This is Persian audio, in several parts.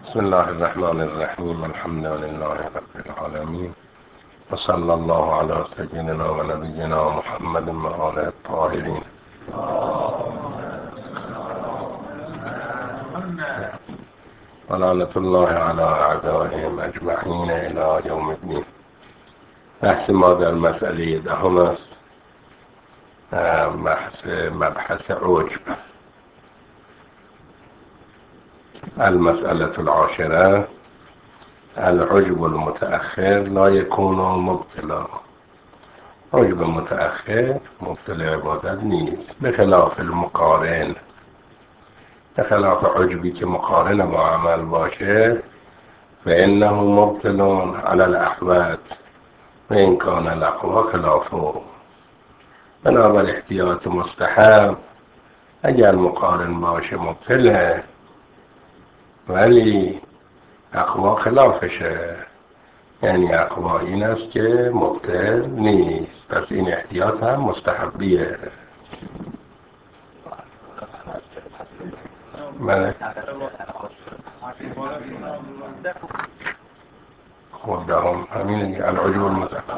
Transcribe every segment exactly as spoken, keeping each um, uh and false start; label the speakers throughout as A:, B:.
A: بسم الله الرحمن الرحیم. الحمد لله رب العالمین و صلی الله علی سیدنا و نبینا محمد و آله الطاهرین. و لعنة الله علی اعدائهم اجمعین الی یوم الدین. بحث ما در مسئله دهم است، بحث مبحث عجب. المسألة العاشرة: العجب المتأخر لا يكون مبطلا. عجب متأخر مبطل عبادت نیست، به خلاف المقارن. به خلاف عجبی که مقارن با عمل باشه فإنه مبطل على الأحوات و این کان الاقوا خلافه. بنابر احتیاط مستحب اگر مقارن باشه مبطله، ولی اقوا خلافشه. یعنی اقوا این است که مبطل نیست، پس این احتیاط هم مستحبیه. بله. خود هم همین العجب المتأخر.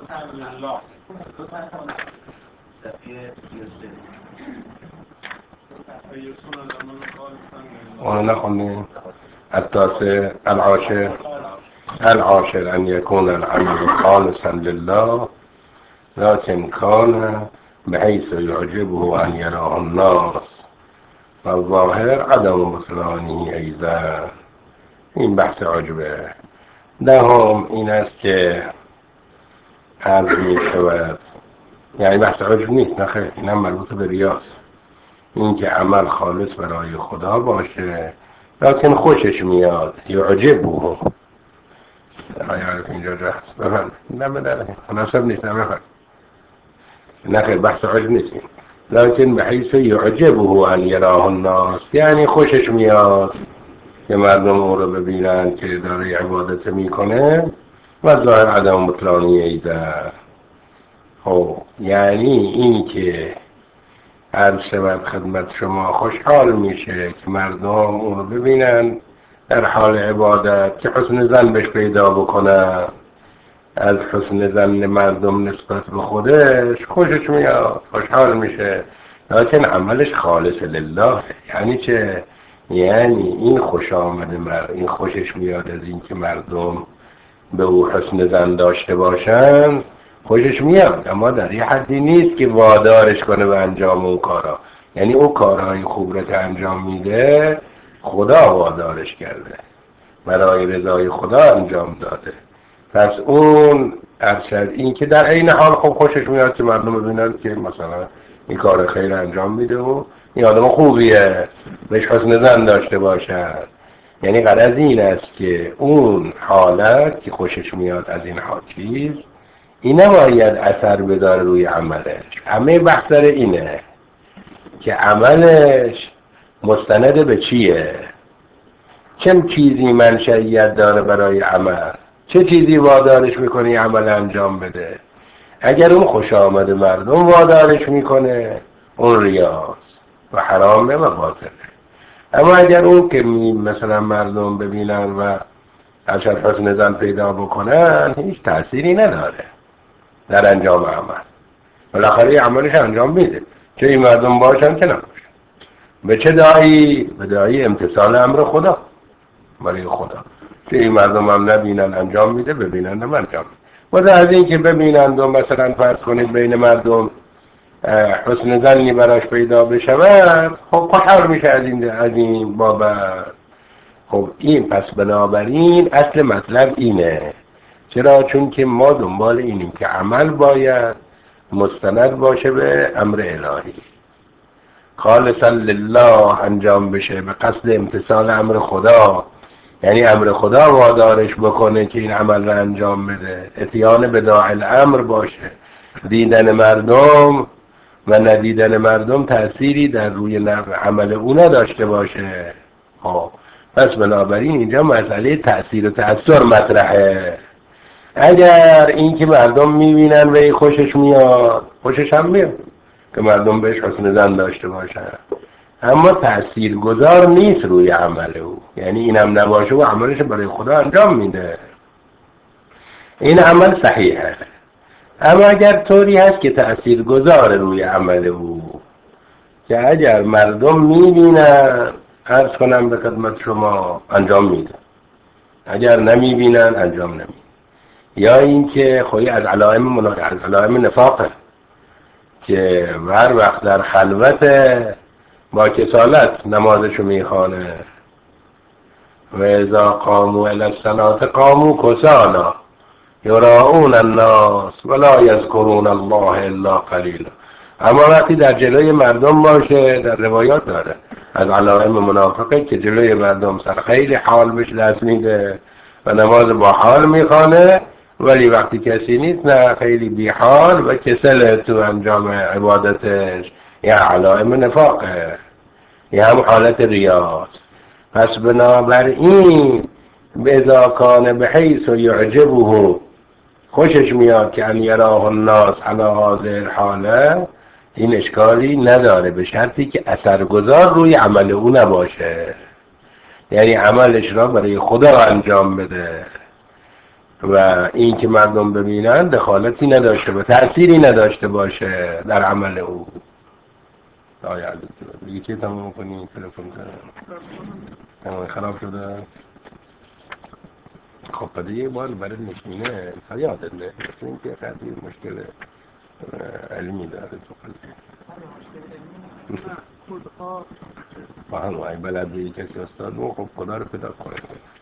A: اونو نخوندیم. التاسع العاشر العاشر ان يكون العمل خالصا لله لكن كان بحيث يعجبه ان يراه الناس والظاهر عدم بطلانه ایضا. این بحث عجبه. دهم این است که عرض می شود، یعنی بحث عجب نیست، نخیر، این هم مربوط به ریاست. این که عمل خالص برای خدا باشه لیکن خوشش میاد، یعجبه. آیا اینجا جاست بفرد نمیداره مناسب نیست. نمیداره نخیر، بحث عجب نیست، لیکن بحیث یعجبه ان یراه الناس، یعنی خوشش میاد که مردم او رو ببینن که داره عبادت میکنه و ظاهر عدم بطلانی ایده. خب یعنی این که هر شب خدمت شما خوشحال میشه که مردم اون رو ببینن در حال عبادت، که حسن ظن بهش پیدا بکنن، از حسن ظن مردم نسبت به خودش خوشش میاد، خوشحال میشه، لیکن عملش خالص لله. یعنی چه؟ یعنی این خوش آمده مرد، این خوشش میاد از این که مردم به او حسن ظن داشته باشن، خوشش میاد، اما در یه حدی نیست که وادارش کنه به انجام اون کارا. یعنی اون کارهای خوب رو که انجام میده خدا وادارش کرده، برای رضای خدا انجام داده. پس اون ارشد این که در این حال خب خوشش میاد که مردم ببینن که مثلا این کار خیر انجام میده و این آدم خوبیه، بهش حسن ظن داشته باشن. یعنی غرض این است که اون حالت که خوشش میاد از این حال چیز، این نباید اثر بداره روی عملش. همه بحث سر اینه که عملش مستند به چیه، چه چیزی منشأیت داره برای عمل، چه چیزی وادارش میکنه عمل انجام بده. اگر اون خوش آمد مردم وادارش میکنه، اون ریاست و حرامه و باطله. اما اگر اون که مثلا مردم ببینن و ارشد حسن ظن پیدا بکنن، هیچ تأثیری نداره در انجام عمل. بالاخره عملش انجام میده، چه این مردم باشن چه نباشن. به چه دایی؟ به دایی امتثال امر خدا، برای خدا. چه این مردم هم نبینن انجام میده، ببینن هم انجام میده. و از این که ببینند و مثلا فرض کنید بین مردم حسن ظنی براش پیدا بشود، خب خوشحال میشه از این از این بابت. خب این پس بنابراین اصل مطلب اینه. چرا؟ چون که ما دنبال اینیم که عمل باید مستند باشه به امر الهی، خالصا لله انجام بشه، به قصد امتثال امر خدا. یعنی امر خدا وادارش بکنه که این عمل رو انجام بده، اتیان به داعی الامر باشه. دیدن مردم و ندیدن مردم تأثیری در روی عمل اونا داشته باشه. خب پس بنابراین اینجا مسئله تأثیر و تأثیر مطرحه. اگر این که مردم میبینن و خوشش میاد، خوشش هم میاد که مردم بهش حسن ظن داشته باشن. اما تأثیر گذار نیست روی عمل او. یعنی این هم نباشه و عملش برای خدا انجام میده، این عمل صحیحه. اما اگر طوری هست که تأثیر گذار روی عمل او، که اگر مردم میبینن، عرض کنم به خدمت شما، انجام میده، اگر نمیبینن انجام نمیده. یا اینکه خویی از علائم منا... از علائم نفاقه که هر وقت در خلوت با کسالت نمازشو میخوانه. و اذا قاموا الی الصلاة قاموا کسالا یراؤون الناس ولا یذکرون الله الا قلیلا. اما وقتی در جلوی مردم باشه، در روایات داره از علائم منافقه که جلوی مردم سر خیلی حال بهش دست میده و نماز با حال میخوانه، ولی وقتی کسی نیست نه خیلی بی حال و کسل تو انجام عبادتش، یا علائم نفاقه، یا هم حالت ریاست. پس بنابراین اذا کان بحیث یعجبه، خوشش میاد که ان یراه الناس علی هذه الحاله، این اشکالی نداره به شرطی که اثرگذار روی عمل او نباشه، یعنی عملش را برای خدا انجام بده و این که مردم ببینن دخالتی نداشته و تأثیری نداشته باشه در عمل او. آیا عزیز دیگه چه تمام کنی؟ تلفن کنم خراب شده؟ خب پده یه بار برای نشینه یادت نه این که خیلی مشکل علمی داره تو قلبی فهم های بلد به کسی استاد مو خب خدا رو پیدا کنه.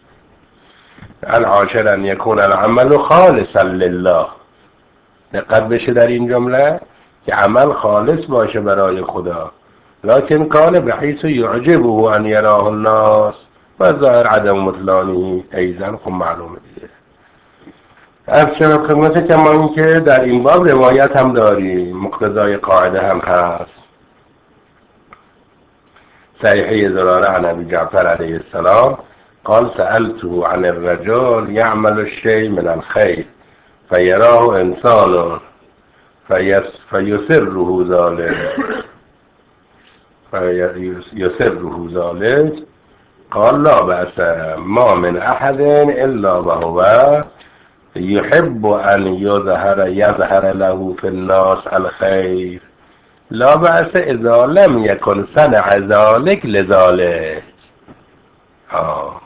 A: العاشر ان یکون العمل خالصا لله، دقت بشه در این جمله که عمل خالص باشه برای خدا، لکن کان بحیث یعجبه ان یراه الناس و ظاهر عدم مطلانی ایزن. خب معلومه دیگه. از شرط خدمت کما این که در این باب روایت هم داریم، مقتضای قاعده هم هست. صحیحه زراره عن ابی جعفر علیه السلام قال سألته عن الرجل يعمل الشيء من الخير فيراه انسان فيسره ذلك فيسره ذلك قال لا بأس ما من أحد إلا وهو يحب أن يظهر يظهر له في الناس الخير لا بأس اذا لم يكن صنع ذلك لذلك. آه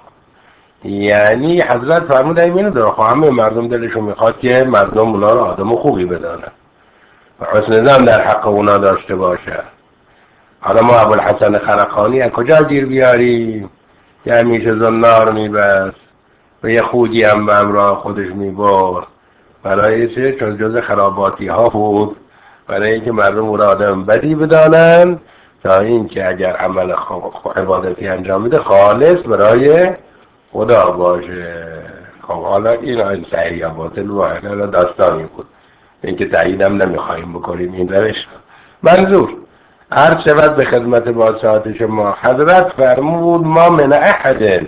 A: یعنی حضرت فرمود اینو داره، خب همه مردم دلشون میخواد که مردم اونا رو آدم خوبی بدانن و حسن ظن در حق اونا داشته باشه. حالا ما ابوالحسن خرقانی از کجا گیر بیاریم که همیشه زنار میبست و یه خودی هم به همراه خودش میبرد؟ برای چه؟ چون جز خراباتی ها بود، برای اینکه مردم او را آدم بدی بدانن، تا اینکه اگر عمل عبادتی انجام میده خالص برای خدا باشه. خب حالا این این صحیح یا باطل واحد داستانی بود، اینکه تاییدم نمیخوایم بکنیم این روش. منظور عرض شود به خدمت باسطات شما، حضرت فرمود ما من احد،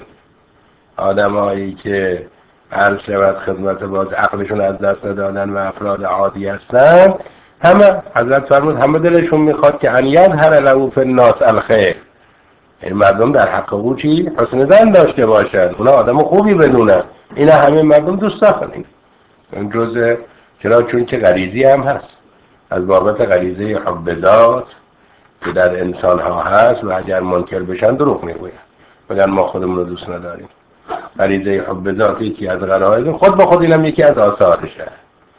A: آدم هایی که عرض شود خدمت باز عقلشون از دست دادن و افراد عادی هستن، همه حضرت فرمود همه دلشون میخواد که ان یظهر له فی الناس الخیر، این مردم در حق او چی؟ حسن ظن داشته باشن، اونا آدم خوبی بدونن. اینا همه مردم دوست دارن. این جزء چرا؟ چون که غریزی هم هست، از بابت غریزه حب ذات که در انسان ها هست و اگر منکر بشن دروغ میگوین، بگن ما خودمون رو دوست نداریم. غریزه حب ذات یکی از غرایز خود به خود، اینم یکی از آثارشه.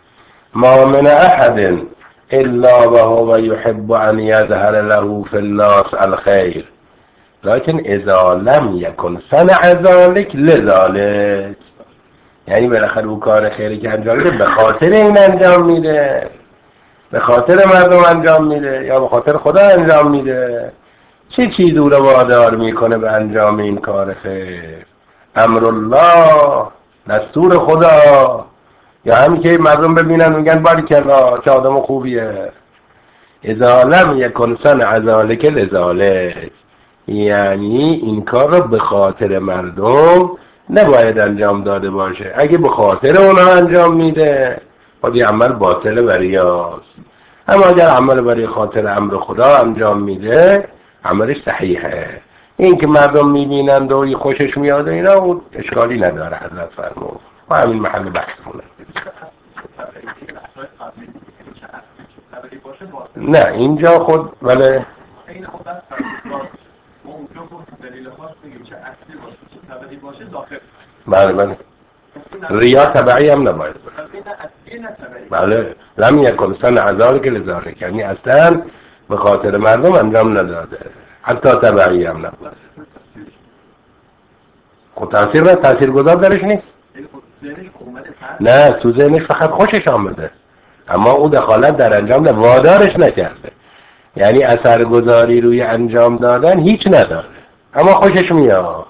A: ما من احد الا وهو يحب ان يظهر له في الناس الخير لكن اذا لم يكن صنع ذلك لذلك، یعنی بالاخره او کار خیری که انجام میده به خاطر این انجام میده، به خاطر مردم انجام میده یا به خاطر خدا انجام میده. چه چیز او رو وادار میکنه به انجام این کار خیر؟ امر الله، دستور خدا، یا همین که مردم ببینن میگن باریکلا چه آدم خوبیه. اذا لم یکن صنع ذلک لذلک، یعنی این کار رو به خاطر مردم نباید انجام داده باشه. اگه به خاطر اونا انجام میده خب یه عمل باطل و ریاست. اما اگر عمل برای خاطر امر خدا انجام میده، عملش صحیحه. این که مردم میبینند و خوشش میاد و اینا اون اشکالی نداره. حضرت فرمود و همین محل بحثمونه. نه اینجا خود ولی بله بله ریا تبعی هم نباید بله لم یکن صنع ذلک لذلک، یعنی اصلا به خاطر مردم انجام نداده، حتی تبعی هم نباید. خود تاثیر نه، تاثیر گذار درش نیست. نه تو ذهنش فقط خوشش آمده، اما او دخالت در انجام نه، وادارش نکرده. یعنی اثرگذاری روی انجام دادن هیچ نداره، اما خوشش میاد.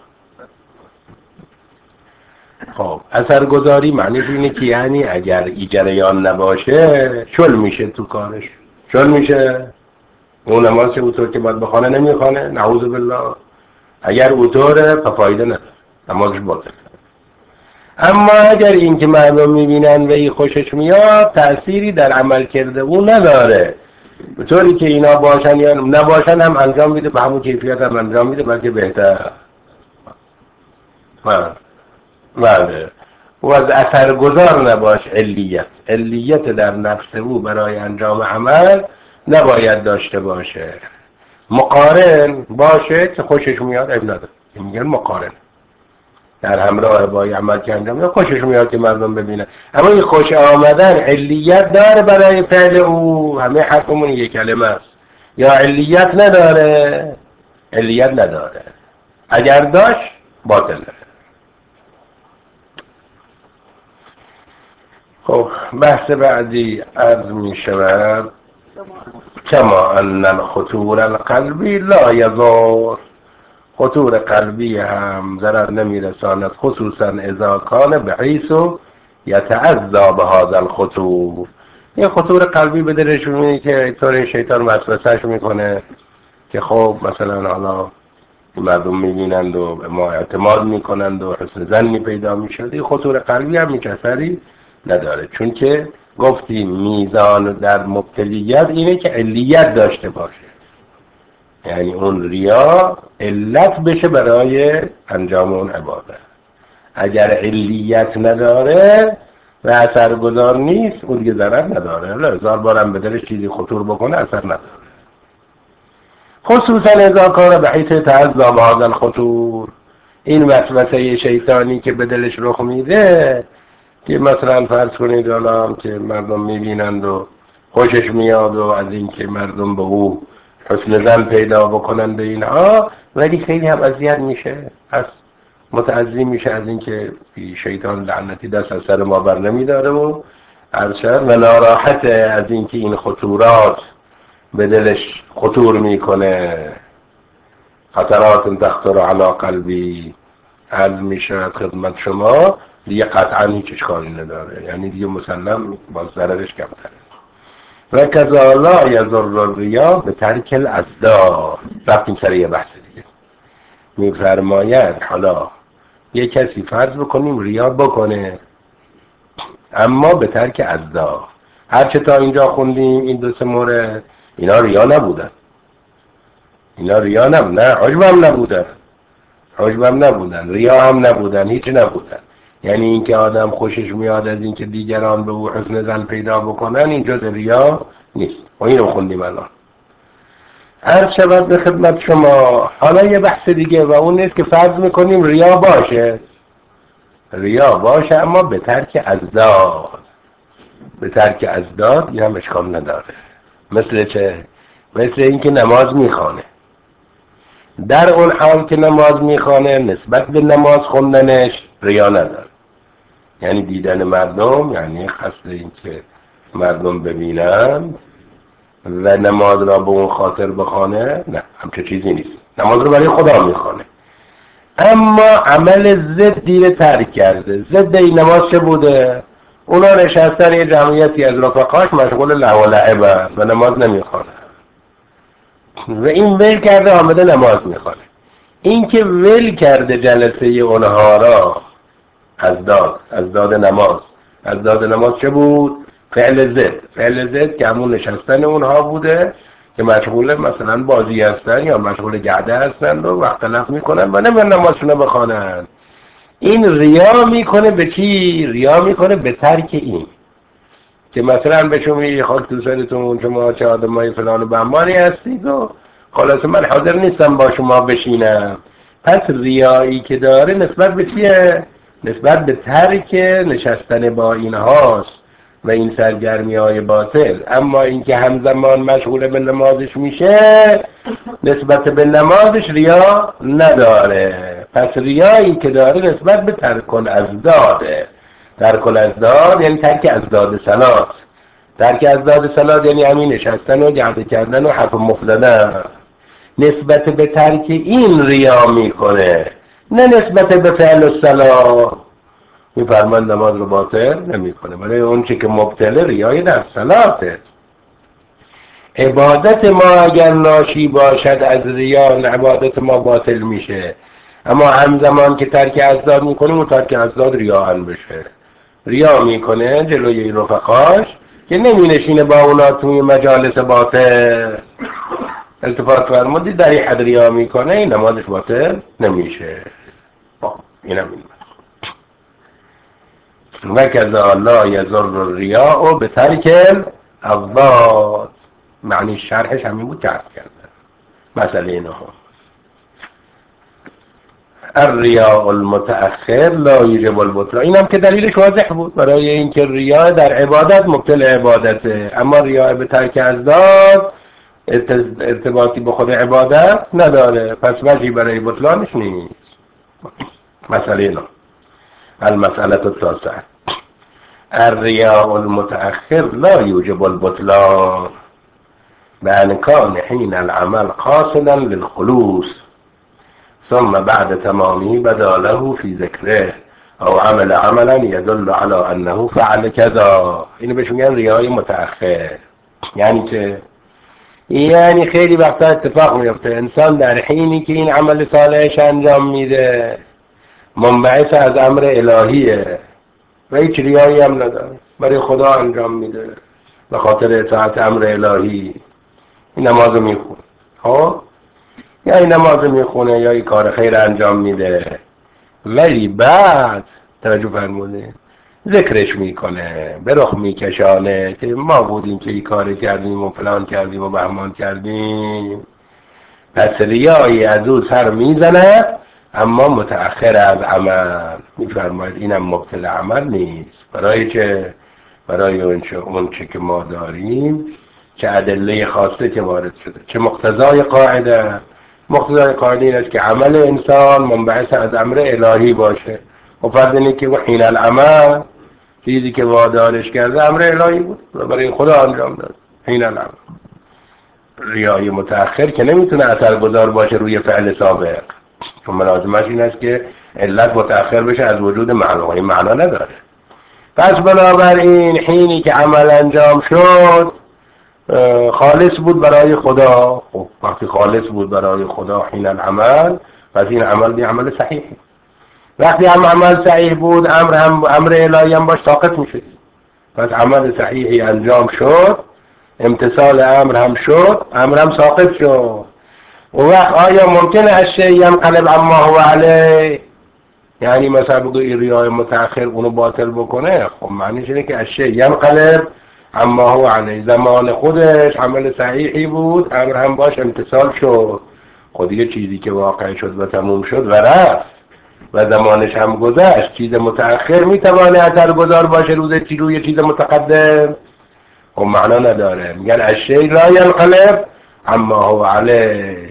A: خب اثرگذاری معنیش اینه که یعنی اگر ای جریان نباشه شل میشه تو کارش، شل میشه. اون نماز اوتور که باید بخونه نمیخونه، نعوذ بالله. اگر اوتوره فایده نداره، نمازش باطل. اما اگر این که مردم میبینن و ای خوشش میاد تأثیری در عمل کرده اون نداره، به طوری که اینا باشن یا نباشن هم انجام میده، به همون کیفیت هم انجام میده، بلکه بهتر. بله و از اثرگذار نباش. علیت علیت در نفس او برای انجام عمل نباید داشته باشه. مقارن باشه که خوشش میاد، اب نداره، میگن مقارن در همراه با عمل که انجام میده خوشش میاد که مردم ببینن. اما این خوش آمدن علیت داره برای فعل او، همه حرفمون یک کلمه است. یا علیت نداره؟ علیت نداره، اگر داشت باطل داره. خب بحث بعدی عرض می شود کما ان الخطور القلبی لا یضر، خطور قلبی هم ضرر نمی رساند، خصوصا اذا کان بحیث یتعذى بهذا الخطور. این خطور قلبی به دلش میاد که طور شیطان وسوسه‌اش میکنه که خب مثلا حالا مردم میبینند و به ما اعتماد میکنند و حسن ظنی پیدا میشد. این خطور قلبی هم هیچ اثری نداره، چون که گفتیم میزان در مبتلیت اینه که علیت داشته باشه، یعنی اون ریا علت بشه برای انجام اون عبادت. اگر علیت نداره و اثرگذار نیست اون دیگه ضرر نداره. هزار بارم به دلش چیزی خطور بکنه اثر نداره، خصوصا اذا کان بحیث تعذى بهذا الخطور. این وسوسه شیطانی که به دلش رخ میده که مثلا فرض کنید الان که مردم میبینند و خوشش میاد و از این که مردم به او حسن ظن پیدا بکنند به اینها، ولی خیلی هم اذیت میشه، پس متعذی میشه از این که شیطان لعنتی دست از سر ما بر نمیداره و ارشد و ناراحت از این که این خطورات به دلش خطور میکنه. خطرات تخطر علی قلبی عرض میشه خدمت شما، دیگه قطعا هیچ اشکالی نداره، یعنی دیگه مسلم باز ضررش کمتره. و کذا لا یضر الریا به ترک الاضداد. رفتیم سر یه بحث دیگه. میفرماید حالا یه کسی فرض بکنیم ریا بکنه اما به ترک اضداد. هرچه تا اینجا خوندیم این دو سه مورد اینا ریا نبودن، اینا ریا نبودن، نه عجب هم نبودن، عجب هم نبودن، ریا هم نبودن، هیچ نبودن. یعنی اینکه آدم خوشش میاد از اینکه دیگران به او حسن ظن پیدا بکنن این جز ریا نیست. و اینو خوندیم الان. عرض شود به خدمت شما حالا یه بحث دیگه و اون نیست که فرض میکنیم ریا باشه، ریا باشه اما به ترک اضداد. به ترک اضداد این هم اشکال نداره. مثل چه؟ مثل اینکه نماز میخوانه، در اون حال که نماز میخوانه نسبت به نماز خوندنش ریا نداره، یعنی دیدن مردم، یعنی قصد این که مردم ببینن و نماز را به اون خاطر بخوانه، نه همچه چیزی نیست. نماز رو برای خدا میخوانه، اما عمل ضدی رو ترک کرده. ضد این نماز چه بوده؟ اونا نشستن یه جمعیتی از رفقاش مشغول لهو و لعب و نماز نمیخوانه و این ول کرده آمده نماز میخوانه. این که ول کرده جلسه اونها را از داد از داد نماز. از داد نماز چه بود؟ فعل زد. فعل زد که همون نشستن اونها بوده که مشغول مثلا بازی هستن یا مشغول گرده هستن و وقت تلف میکنن و نمیان نمازشون رو بخوانن. این ریا میکنه به چی؟ ریا میکنه به ترک این که مثلا به شما یه خاک تو سرتون شما چه آدمای فلان و بهمانی هستید و خلاص من حاضر نیستم با شما بشینم. پس ریایی که داره نسبت به چیه؟ نسبت به ترک نشستن با اینهاست و این سرگرمی های باطل. اما اینکه همزمان مشغول به نمازش میشه نسبت به نمازش ریا نداره. پس ریایی که داره نسبت به ترک الازداده. ترک الازداد یعنی ترک ازداد صلات. ترک ازداد صلات یعنی همین نشستن و گرده کردن و حرف مفلدن. نسبت به ترک این ریا میکنه، نه نسبت به فعل الصلات. میفرمان نماز رو باطل نمیکنه، ولی اون چی که مبتل ریای در صلاته. عبادت ما اگر ناشی باشد از ریا، عبادت ما باطل میشه. اما همزمان که ترک ازداد میکنه اون ترک ازداد ریا هم بشه. ریا میکنه جلوی این رفقاش که نمینشینه با اونا توی مجالس باطل. التفات فرمودی در این حد ریا میکنه این نمازش باطل نمیشه. اینم این وکذا لا یضر الریا به ترک الازداد. معنی شرحش همین بود که عرض کردم. مسئله اینه الریا المتأخر لا یوجب البطلان. اینم که دلیلش واضح بود برای اینکه ریا در عبادت مبطل عبادته، اما ریا به ترک ازداد ارتباطی به خود عبادت نداره، پس وجهی برای بطلانش نیست. مسئله اینه المسألة التاسعة الرياء المتأخر لا يوجب البطلان بأن كان حين العمل قاصدا للخلوص ثم بعد تمامه بدا له في ذكره أو عمل عملا يدل على أنه فعل كذا. اینو بهش میگن ریای متأخر. یعنی چه؟ یعنی خیلی وقتا اتفاق میفته انسان در حینی که این عمل صالحش انجام میده منبعث از امر الهیه و هیچ ریایی هم نداره، برای خدا انجام میده به خاطر اطاعت امر الهی. این نماز میخونه ها یا این نماز میخونه یا این کار خیر انجام میده، ولی بعد توجه فرموده ذکرش میکنه، به رخ میکشانه که ما بودیم که این کار کردیم و فلان کردیم و بهمان کردیم. پس ریایی از او سر میزنه اما متأخر از عمل. میفرماید اینم مبطل عمل نیست. برای چه؟ برای اون چه که ما داریم، چه ادله خاصه که وارد شده، چه مقتضای قاعده. مقتضای قاعده این است که عمل انسان منبعث از امر الهی باشه و فرض اینه که حین العمل چیزی که وادارش کرده امر الهی بود و برای خدا انجام داد. حین العمل ریای متأخر که نمیتونه اثرگذار باشه روی فعل سابق، چون ملازمش این است که علت متأخر بشه از وجود معنا. این معنا نداره. پس بنابراین حینی که عمل انجام شد خالص بود برای خدا. خب وقتی خالص بود برای خدا حین العمل، پس این عمل دی عمل صحیح. وقتی هم عمل صحیح بود امر هم امر الهی هم باش ساقط میشه. پس عمل صحیحی انجام شد، امتثال امر هم شد، امر هم ساقط شد. و وقت آیا ممکنه الشیء ینقلب عما هو علیه؟ یعنی مثلا بگو این ریای متأخر اونو باطل بکنه؟ خب معنیش اینه که الشیء ینقلب اما هو علیه، زمان خودش عمل صحیحی بود، امر هم باش امتثال شد. خود دیگه چیزی که واقع شد و تموم شد و رفت و زمانش هم گذشت. چیز متأخر میتوانه اثرگذار باشه روز چی روی چیز متقدم؟ خب معنا نداره. میگن الشیء لا ینقلب اما هو علیه.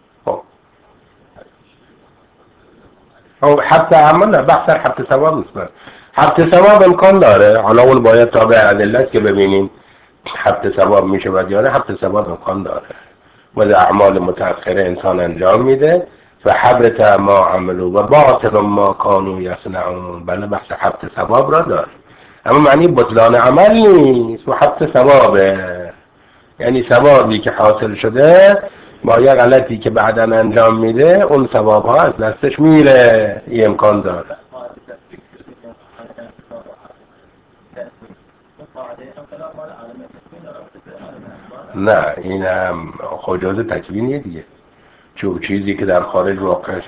A: خب حبت عمل نه، بحث حبت ثواب نیست. حبت ثواب امکان داره، حالا اون باید تابع ادله که ببینیم حبت ثواب میشه و یا نه. حبت ثواب امکان داره و در اعمال متأخره انسان انجام میده و حبت ما عملو و باطل ما کانوا یصنعون. بله بحث حبت ثواب را داره، اما معنی بطلان عمل نیست. و حبت ثوابه یعنی ثوابی که حاصل شده با یه غلطی که بعدا انجام میده اون ثواب ها از دستش میره. این امکان داره. نه این هم خجاز تکوینیه دیگه، چون چیزی که در خارج واقع.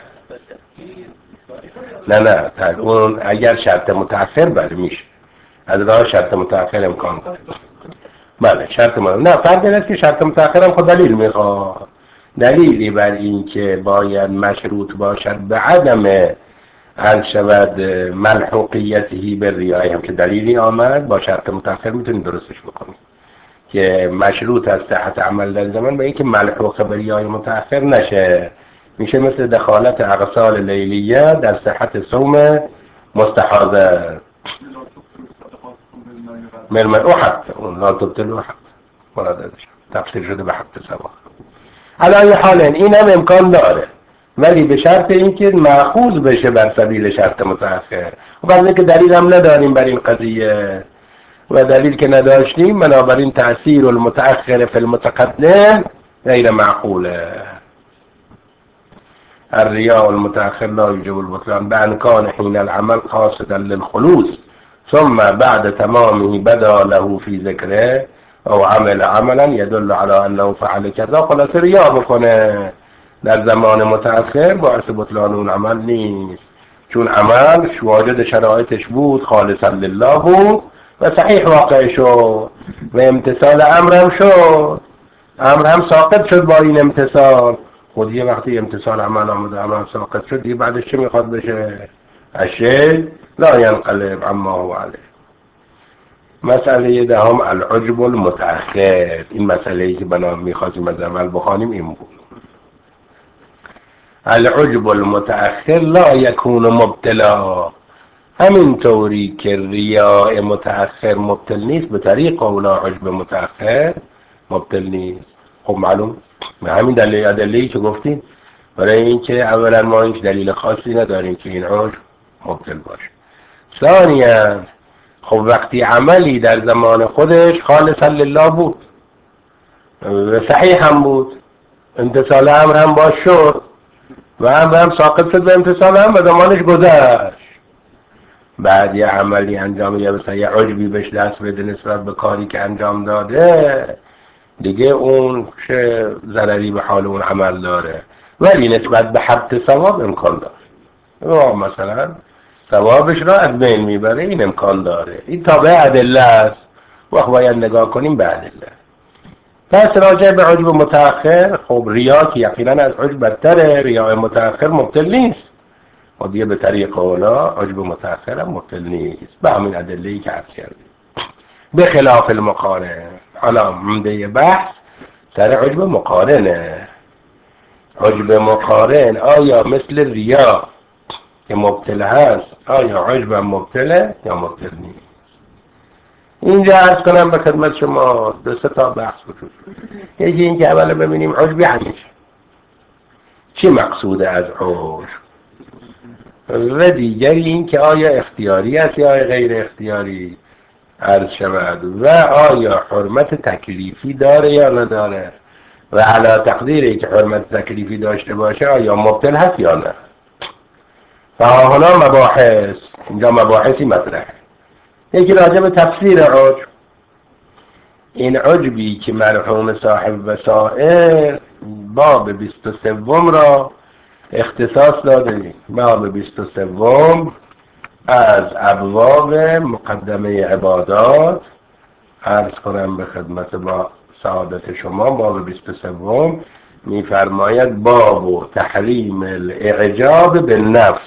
A: نه نه تا اون اگر شرط متأخر بله میشه از راه شرط متأخر امکان داره. بله شرط متأخر نه فرق این است که شرط متأخر هم خود دلیل میخواد، دلیلی بر این که باید مشروط باشد به عدم هر شود ملحوقیتی به ریایی هم که دلیلی آمد با شرط متأخر میتونید درستش بکنید که مشروط از صحت عمل در زمان به اینکه ملحوق به ریای متأخر نشه. میشه مثل دخالت اغسال لیلیه در صحت صوم مستحاضه مرمر او حق اون لا تبتل او حق مرادش تفسیر شده به حق سوا. علای حال این هم امکان داره ولی به شرط اینکه مأخوذ بشه بر سبیل شرط متأخر و بعد اینکه دلیل هم نداریم بر این قضیه و دلیل که نداشتیم بنابراین تأثیر المتأخر فی المتقدم غیر معقوله. الرياء المتأخر لا يوجب البطلان بأن كان حين العمل قاصدا للخلوص ثم بعد تمامه بدا له في ذكره او عمل عملا يدل على انه فعل كذا خلاص ریا بکنه در زمان متأخر باعث بطلان اون عمل نیست چون عمل واجد شرایطش بود خالصا لله بود و صحیح واقع شد و امتثال امر هم شد، امر هم ساقط شد با این امتثال. خود یه وقتی امتثال عمل آمده عمل ساقط شد دیگه بعدش چه میخواد بشه؟ الشیء لا ينقلب عما هو عليه. مسئله دهم العجب المتأخر. این مسئله‌ای که بنا میخواستیم از اول بخوانیم این بود. العجب المتأخر لا يكون مبتلا، همین طوری که ریاء متأخر مبتل نیست به طریق اولا عجب متأخر مبتل نیست. خب معلوم به همین دلیل ادله‌ای که گفتیم برای اینکه اولا ما هیچ دلیل خاصی نداریم که این عجب مبتل باشه. ثانیاً خب وقتی عملی در زمان خودش خالصا لله بود و صحیح هم بود امتثال امر هم باش شد و امر هم ساقط شد و امتثال هم به زمانش گذشت، بعد یه عملی انجام یا مثلا یه عجبی بهش دست بده نسبت به کاری که انجام داده دیگه اون چه ضرری به حال اون عمل داره ولی نسبت به حبت ثواب امکان داره، مثلا ثوابش را از بین میبره این امکان داره. این تابع ادله است وقت باید نگاه کنیم به ادله. پس راجع به عجب متأخر خب ریا که یقینا از عجب بدتره، ریا متأخر مبتل نیست و دیگه به طریق اولا عجب متأخر هم مبتل نیست به همین ادله‌ای که عرض کردیم. به خلاف المقارن، حالا عمده بحث سر عجب مقارنه. عجب مقارن آیا مثل ریا که مبتل هست آیا عجب مبتله یا مبتل نیست؟ اینجا عرض کنم به خدمت شما دو سه تا بحث وجود. یکی این که اولا ببینیم عجب یعنی چی مقصود از عجب و دیگری این که آیا اختیاری است یا غیر اختیاری عرض شود و آیا حرمت تکلیفی داره یا نداره و علی تقدیری که حرمت تکلیفی داشته باشه آیا مبتل هست یا نه. فهاهنا مباحث، اینجا مباحثی مطرحه. یکی راجع به تفسیر عجب، این عجبی که مرحوم صاحب وسائل باب بیست و سه را اختصاص داده. باب بیست و سه از ابواب مقدمه عبادات عرض کنم به خدمت با سعادت شما. باب بیست و سه میفرماید باب تحریم الاعجاب بالنفس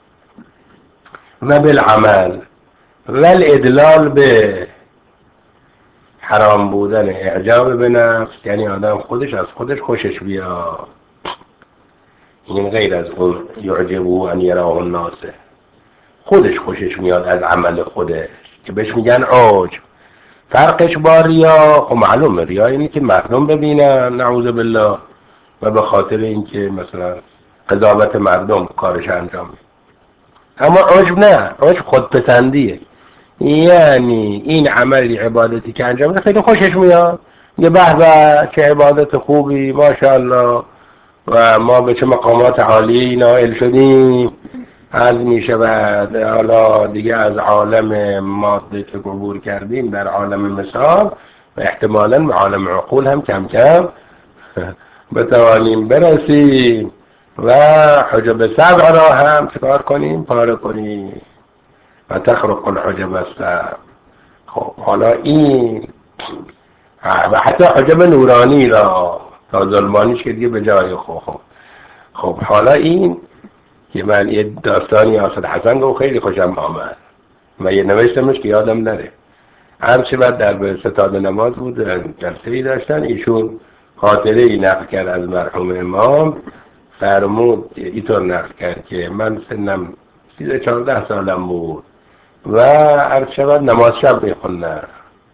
A: و بالعمل و الادلال به حرام بودن اعجاب به نفس، یعنی آدم خودش از خودش خوشش بیاد، این غیر از اون یعجبو ان یراه الناس، خودش خوشش میاد از عمل خودش که بهش میگن عجب. فرقش با ریا خب معلومه، ریا اینی که مردم ببینن نعوذ بالله و به خاطر اینکه مثلا قضاوت مردم کارش انجام میده. اما عجب نه، عجب خودپسندیه، یعنی این عملی عبادتی که انجام میده خیلی خوشش میاد، یه به به چه عبادت خوبی ماشاءالله و ما به چه مقامات عالی نائل شدیم. از می شود حالا دیگه از عالم ماده که عبور کردیم در عالم مثال و احتمالاً به عالم عقول هم کم کم بتوانیم برسیم و حجب سبع را هم چکار کنیم؟ پاره کنیم و تخرق الحجب السبع. خب حالا این و حتی حجب نورانی را تا ظلمانیش که دیگه به جای خب خب خب حالا این که من یه داستانی آسد حسن گفت خیلی خوشم آمد و یه نوشتمش که یادم نره. هر چه بعد در به ستاد نماز بود جلسه ای داشتن، ایشون خاطره ای نقل کرد از مرحوم امام، فرمود اینطور نقل کرد که من سنم سیزده چهارده سالم بود و هر چه بعد نماز شب میخوندم،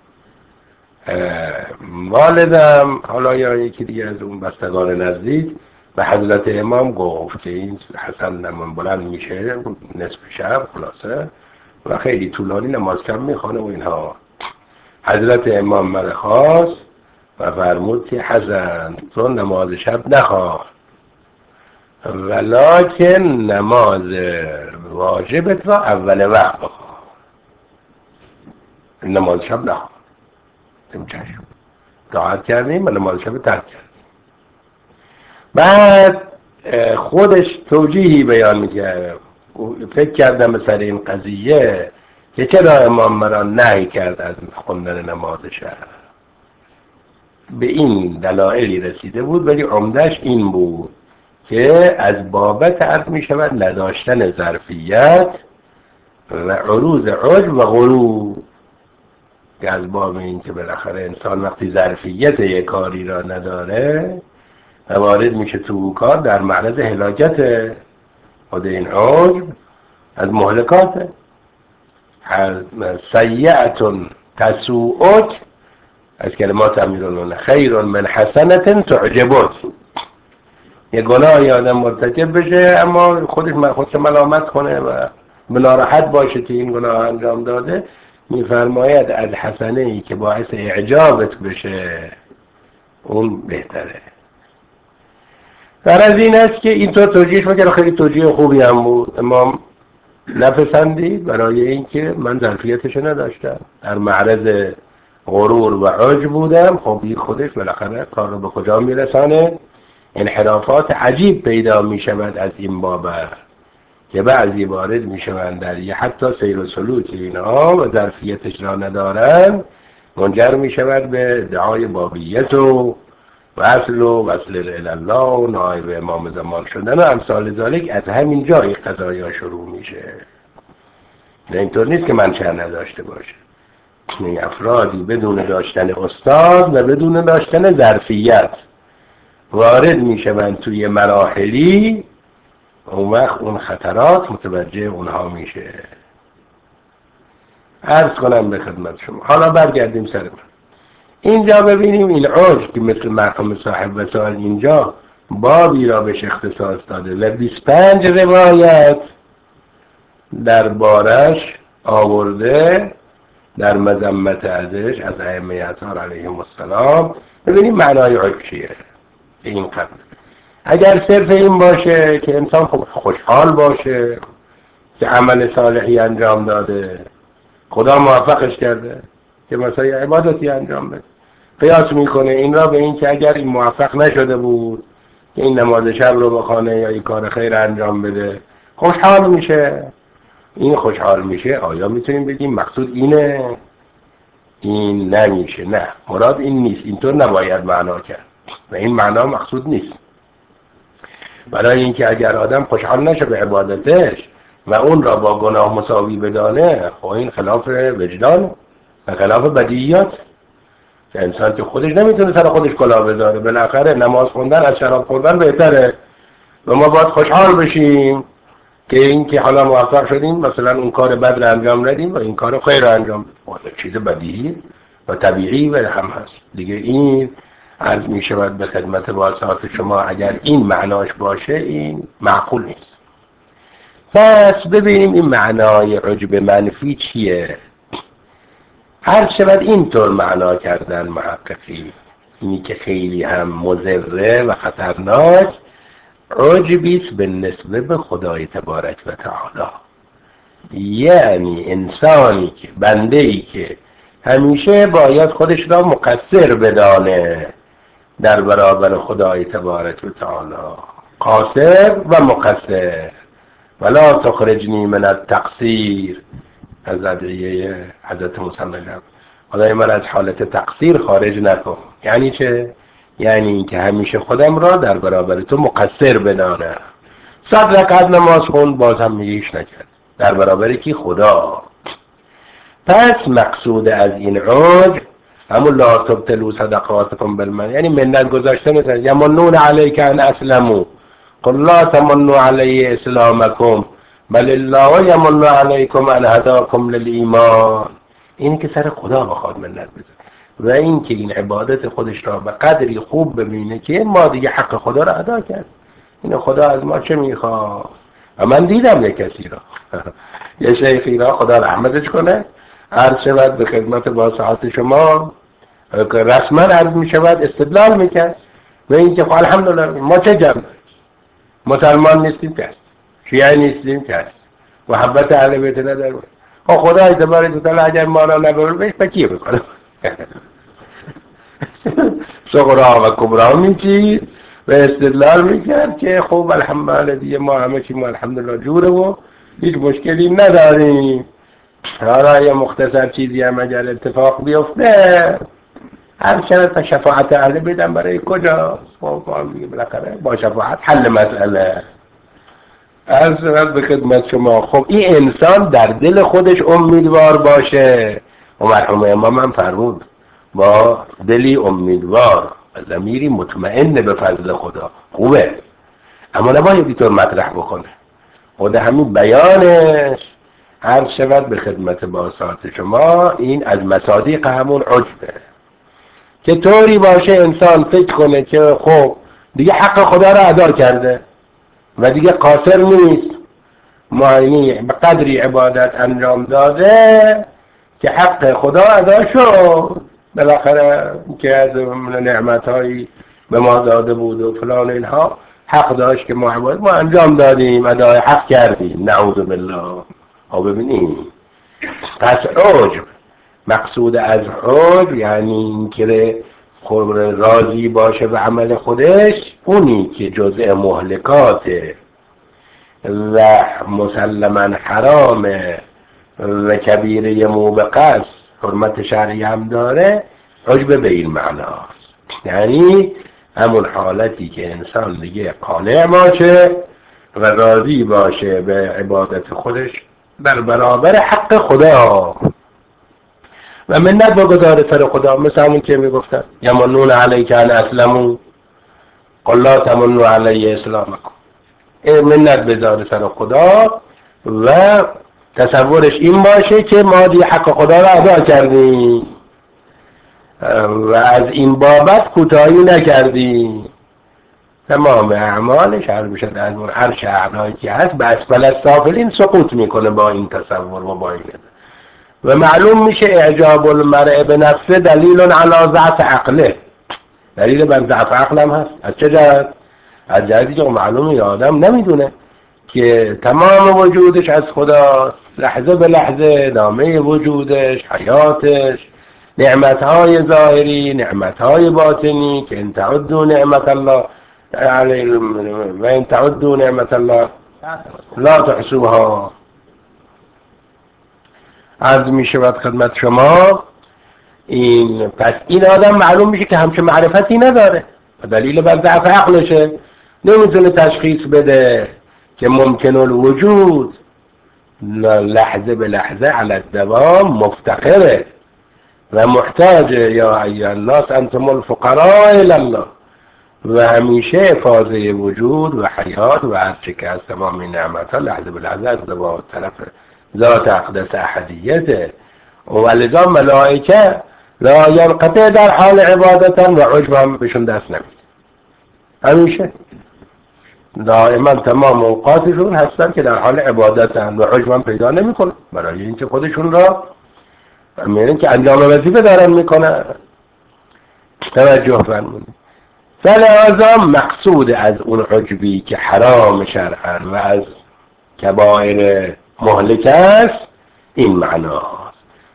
A: والدم حالا یا یکی دیگه از اون بستگان نزدیک به حضرت امام گفت که این حسن نمان بلند میشه نصف شب خلاصه و خیلی طولانی نماز شب میخوانه و اینها. حضرت امام من خواست و فرمود که حسن تو نماز شب نخواه ولکن نماز واجبت را اول وقت بخواه، نماز شب نخواه. تمچشم راحت کردیم و نماز شب ترک کردیم. بعد خودش توجیهی بیان میکرد. فکر کردم به سر این قضیه که چرا امام مرا نهی کرد از خوندن نماز شب. به این دلایلی رسیده بود ولی عمدش این بود که از بابت عرض می شود نداشتن ظرفیت و عروض عجب و غرور، که از باب این که بالاخره انسان وقتی ظرفیت یک کاری را نداره و وارد میشه تو کار در معرض هلاکت. خود این عجب از مهلکاته. سیئتون تسوءک از کلمات امیرالمومنین خیر من حسنة تعجبک. یه گناهی آدم مرتکب بشه اما خودش خودش ملامت کنه و ناراحت باشه که این گناه انجام داده، میفرماید از حسنه ای که باعث اعجابت بشه اون بهتره. در از این است که اینطور توجیهش میکنه. خیلی توجیه خوبی هم بود. امام نپسندید برای اینکه من ظرفیتش نداشتم، در معرض غرور و عجب بودم. خب این خودش بالاخره کار رو به کجا میرسانه؟ انحرافات عجیب پیدا میشود از این بابت که بعضی وارد میشوند در یه حتی سیر و سلوک اینها و ظرفیتش را ندارن، منجر میشود به دعای بابیت و وصل و وصل الله و نایب امام زمان شدن و امثال ذالک. از همین جای قضایا شروع میشه. نه اینطور نیست که منشأ نداشته باشه. این افرادی بدون داشتن استاد و بدون داشتن ظرفیت وارد میشوند توی مراحلی، اون وقت اون خطرات متوجه اونها میشه. عرض کنم به خدمت شما. حالا برگردیم سر من. اینجا ببینیم این عجب که مثل مرحوم صاحب وسائل اینجا بابی را بهش اختصاص داده و بیست و پنج روایت در بارش آورده در مذمت ازش از ائمه اطهار علیهم السلام. ببینیم معنای عجب چیه این قبل. اگر صرف این باشه که انسان خوشحال باشه که عمل صالحی انجام داده، خدا موفقش کرده که مثلا عبادتی انجام بده، قیاس میکنه این را به این که اگر این موفق نشده بود که این نماز شب رو بخونه یا این کار خیر انجام بده، خوشحال میشه. این خوشحال میشه. آیا میتونیم بگیم مقصود اینه؟ این نمیشه. نه، مراد این نیست. اینطور نباید معنا کرد و این معنا مقصود نیست. برای اینکه اگر آدم خوشحال نشه به عبادتش و اون را با گناه مساوی بدانه، خب این خلاف وجدان و خلاف بدیهیات. که انسان که خودش نمیتونه سر خودش کلاه بذاره، بالاخره نماز خوندن از شراب خوردن بهتره و ما باید خوشحال بشیم که این که حالا موفق شدیم مثلا اون کار بد رو انجام ندیم و این کار خیر رو انجام بدیم. چیز بدیهی و طبیعی و هم هست دیگه. این عرض می شود به خدمت واسطات شما اگر این معناش باشه این معقول نیست. پس ببینیم این معنای عجب منفی چیه. هر شود اینطور معنا کردن محققی، اینی که خیلی هم مضره و خطرناک، عجبیست به نسبه به خدای تبارک و تعالی. یعنی انسانی که بنده‌ای که همیشه باید خودش را مقصر بدانه در برابر خدای تبارک و تعالی، قاصر و مقصر. ولا تخرجنی من التقصیر، از ادعیه حضرت موسی علیه خدای من از حالت تقصیر خارج نکن. یعنی چه؟ یعنی اینکه همیشه خودم را در برابر تو مقصر بدانم. صد رکعت نماز خون باز هم میگیش نکرد در برابر کی؟ خدا. پس مقصود از این عجب همون لا تبطلوا صدقاتکم بالمن، یعنی منت گذاشته مثلا یمنون علیک ان اسلموا قل لا تمنوا علی اسلامکم بل الله یمن علیکم ان هداکم للایمان. این که سر خدا بخواد منت بزن و این که این عبادت خودش را به قدری خوب ببینه که ما دیگه حق خدا را ادا کرد. این خدا از ما چه میخواد؟ و من دیدم یک کسی را یه شیخی را خدا رحمتش کنه عرض شود به خدمت با ساعت شما، رسما عرض می شود استدلال میکرد و این که الحمدلله ما چه جمع مسلمان نیستیم که شیعه نیستیم که محبت اهل بیت نداریم. خدا تبارک و تعالی اگر ما را نبره بهش بکی بکنه صغرا و کبرا میچید و استدلال میکرد که خوب الحمدلله دیگه ما همه چی ما الحمدلله جوره و هیچ مشکلی نداریم. حالا یه مختصر چیزی هم اگر اتفاق بیفته هر شرط تا شفاعت اهل بیتم برای کجا؟ بالاخره با شفاعت حل مسئله. عرض به خدمت شما خب این انسان در دل خودش امیدوار باشه و مرحوم امام هم فرمود با دلی امیدوار و ضمیری مطمئن به فضل خدا خوبه، اما نباید اینطور مطرح بکنه. خود همین بیانش عرض شود به خدمت باسات شما این از مصادیق همون عجبه که طوری باشه انسان فکر کنه که خب دیگه حق خدا را ادا کرده و دیگه قاصر نیست، معنی به قدری عبادت انجام داده که حق خدا ادا شد، بالاخره که از نعمتهایی به ما داده بود و فلان اینها حق داشت که ما عبادت ما انجام دادیم، ادای حق کردیم، نعوذ بالله. ها ببینیم پس عجب، مقصود از عجب یعنی اینکه خود راضی باشه به عمل خودش، اونی که جزء مهلکاته و مسلما حرامه و کبیره موبقه است، حرمت شرعی هم داره، عجب به این معناست. یعنی همون حالتی که انسان دیگه قانع باشه و راضی باشه به عبادت خودش در برابر حق خدا و منت بگذاره سر خدا، مثل همون که میگفتن یمنون علیک ان اسلموا قل لا تمنوا علی اسلامکم. این منت بذاره سر خدا و تصورش این باشه که ما دی حق خدا را ادا کردیم و از این بابت کوتاهی نکردیم. تمام اعمالش هر بشد از اون عرش اعلایی که هست به اسفل السافلین سقوط میکنه با این تصور و با این. و معلوم میشه اعجاب المرء به نفسه دلیل علی ضعف عقله، دلیل بر ضعف عقلم هست. از چه جهت؟ از جهتی که معلومه آدم نمیدونه که تمام وجودش از خدا، لحظه به لحظه ادامه وجودش، حیاتش، نعمتهای ظاهری، نعمتهای باطنی که ان تعدوا نعمت الله و ان تعدوا نعمت الله لا تحصوها. عرض می شود خدمت شما این پس این آدم معلوم میشه که همچه معرفتی نداره و دلیل بر ضعف عقلشه، نمیتونه تشخیص بده که ممکن الوجود لحظه به لحظه علی الدوام مفتقره و محتاج یا ایها الناس انتم الفقراء الی الله و همیشه افاضه وجود و حیات و هر چه که از تمام نعمتها لحظه به لحظه از دوا طرف ذات اقدس احدیته و لذا ملائکه لا ینقطع در حال عبادتن و عجب هم بهشون دست نمید، همیشه دائما تمام اوقاتشون هستن که در حال عبادتن و عجب هم پیدا نمی کنن برای اینکه خودشون را میرن که انجام وظیفه دارن میکنن. توجه فرمونید. فلذا مقصود از اون عجبی که حرام شرعا و از کبائر مهلک است این معناست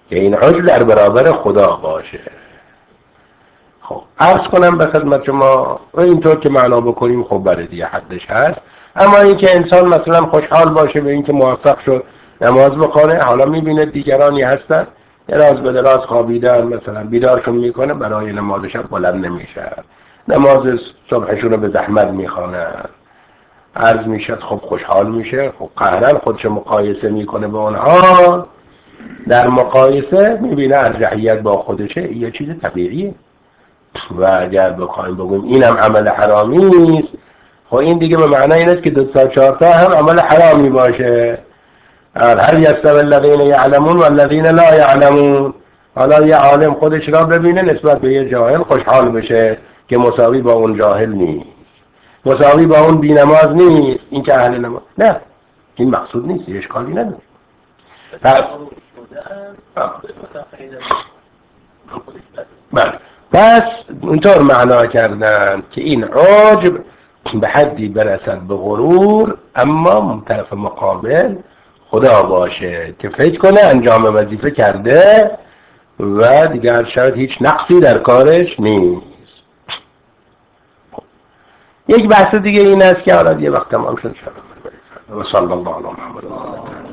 A: که این عجب در برابر خدا باشه. خب عرض کنم به خدمت شما و اینطور که معنا بکنیم خب برای دیگه حدش هست. اما این که انسان مثلا خوشحال باشه به این که موفق شد نماز بخونه، حالا میبینه دیگرانی هستن دراز به دراز خوابیدن، مثلا بیدارشون میکنه برای نماز شب بلند نمیشه، نماز صبحشون رو به زحمت میخوانن، عرض میشد خب خوشحال میشه. خب قهرن خودش مقایسه میکنه به اونها، در مقایسه میبینه ارجحیت با خودشه، یه چیز طبیعیه. و اگر بخوایم بگویم اینم عمل حرامی است، خب این دیگه به معنی این است که دو تا چهار تا هم عمل حرامی باشه. هل یستوی الذین یعلمون والذین لا یعلمون؟ حالا یه عالم خودش را ببینه نسبت به یه جاهل خوشحال بشه که مساوی با اون جاهل نیست، مساوی با اون بینماز نیست، این که اهل نماز نه، این مقصود نیست، اشکالی نداره. پس بله، پس اینطور معنا کردن که این عجب به حدی برسد به غرور، اما طرف مقابل خدا باشه که فکر کنه انجام وظیفه کرده و دیگر شاید هیچ نقصی در کارش نیست. یک بحث دیگه این است که حالا یه وقت تمام شد. و صلی الله علی محمد.